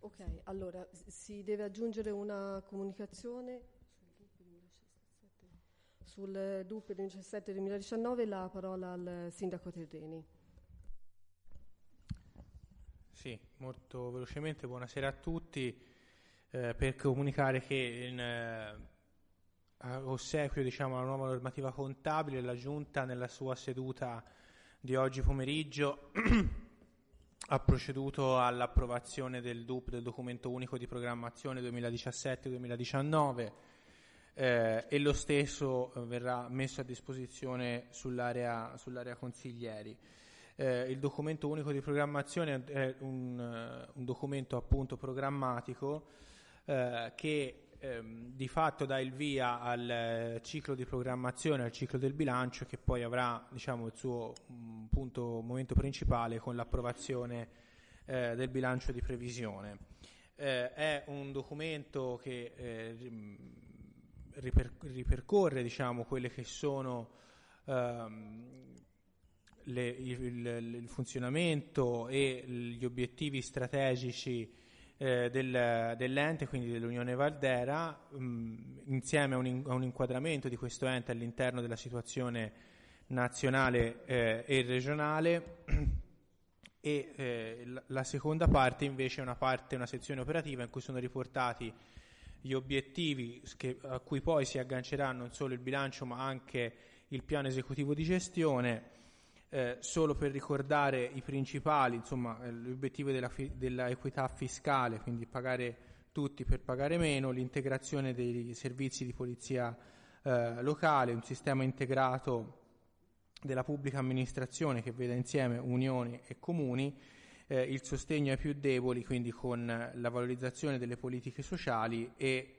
Ok, allora si deve aggiungere una comunicazione sul DUP 2017-2019, la parola al sindaco Terreni. Sì, molto velocemente, buonasera a tutti, per comunicare che in ossequio, diciamo, alla nuova normativa contabile, la Giunta nella sua seduta di oggi pomeriggio ha proceduto all'approvazione del DUP, del documento unico di programmazione 2017-2019, e lo stesso verrà messo a disposizione sull'area consiglieri. Il documento unico di programmazione è un documento appunto programmatico che di fatto dà il via al ciclo di programmazione, al ciclo del bilancio, che poi avrà, diciamo, il suo momento principale con l'approvazione del bilancio di previsione. È un documento che ripercorre, diciamo, quelle che sono il funzionamento e gli obiettivi strategici dell'ente, quindi dell'Unione Valdera, insieme a un inquadramento di questo ente all'interno della situazione nazionale e regionale. E la seconda parte invece è una sezione operativa in cui sono riportati gli obiettivi a cui poi si aggancerà non solo il bilancio ma anche il piano esecutivo di gestione. Solo per ricordare i principali, insomma, l'obiettivo della equità fiscale, quindi pagare tutti per pagare meno, l'integrazione dei servizi di polizia locale, un sistema integrato della pubblica amministrazione che veda insieme unioni e comuni, il sostegno ai più deboli, quindi con la valorizzazione delle politiche sociali e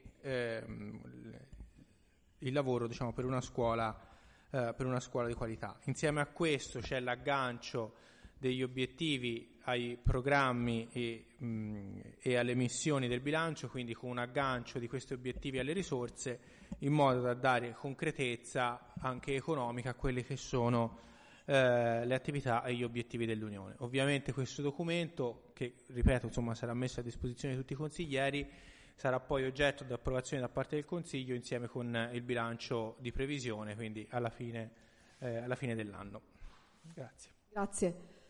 il lavoro, diciamo, per una scuola di qualità. Insieme a questo c'è l'aggancio degli obiettivi ai programmi e alle missioni del bilancio, quindi con un aggancio di questi obiettivi alle risorse, in modo da dare concretezza anche economica a quelle che sono le attività e gli obiettivi dell'Unione. Ovviamente questo documento, che ripeto, insomma, sarà messo a disposizione di tutti i consiglieri, sarà poi oggetto di approvazione da parte del Consiglio insieme con il bilancio di previsione, quindi alla fine dell'anno. Grazie. Grazie.